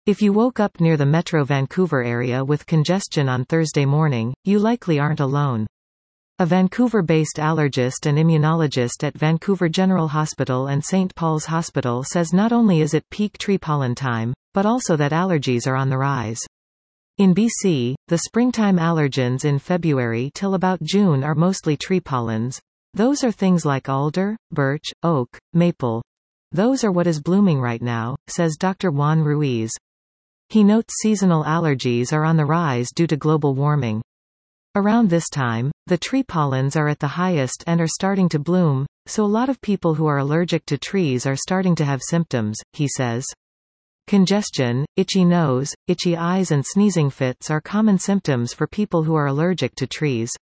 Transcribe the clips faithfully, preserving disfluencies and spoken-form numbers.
If you woke up near the Metro Vancouver area with congestion on Thursday morning, you likely aren't alone. A Vancouver-based allergist and immunologist at Vancouver General Hospital and Saint Paul's Hospital says not only is it peak tree pollen time, but also that allergies are on the rise. In B C, the springtime allergens in February till about June are mostly tree pollens. Those are things like alder, birch, oak, maple. Those are what is blooming right now, says Doctor Juan Ruiz. He notes seasonal allergies are on the rise due to global warming. Around this time, the tree pollens are at the highest and are starting to bloom, so a lot of people who are allergic to trees are starting to have symptoms, he says. Congestion, itchy nose, itchy eyes and sneezing fits are common symptoms for people who are allergic to trees.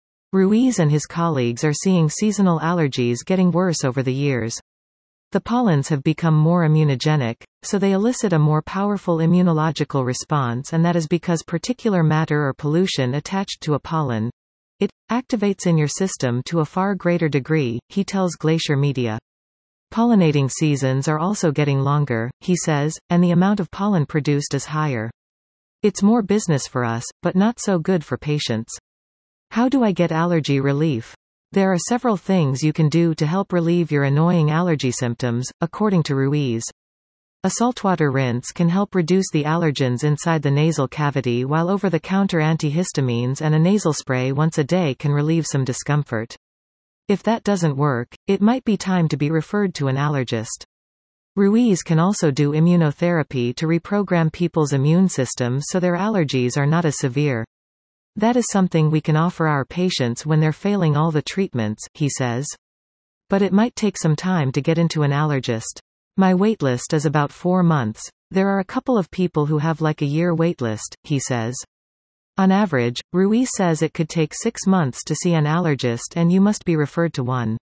Ruiz and his colleagues are seeing seasonal allergies getting worse over the years. The pollens have become more immunogenic, so they elicit a more powerful immunological response, and that is because particular matter or pollution attached to a pollen. It activates in your system to a far greater degree, he tells Glacier Media. Pollinating seasons are also getting longer, he says, and the amount of pollen produced is higher. It's more business for us, but not so good for patients. How do I get allergy relief? There are several things you can do to help relieve your annoying allergy symptoms, according to Ruiz. A saltwater rinse can help reduce the allergens inside the nasal cavity, while over-the-counter antihistamines and a nasal spray once a day can relieve some discomfort. If that doesn't work, it might be time to be referred to an allergist. Ruiz can also do immunotherapy to reprogram people's immune systems so their allergies are not as severe. That is something we can offer our patients when they're failing all the treatments, he says. But it might take some time to get into an allergist. My waitlist is about four months. There are a couple of people who have like a year waitlist, he says. On average, Ruiz says it could take six months to see an allergist and you must be referred to one.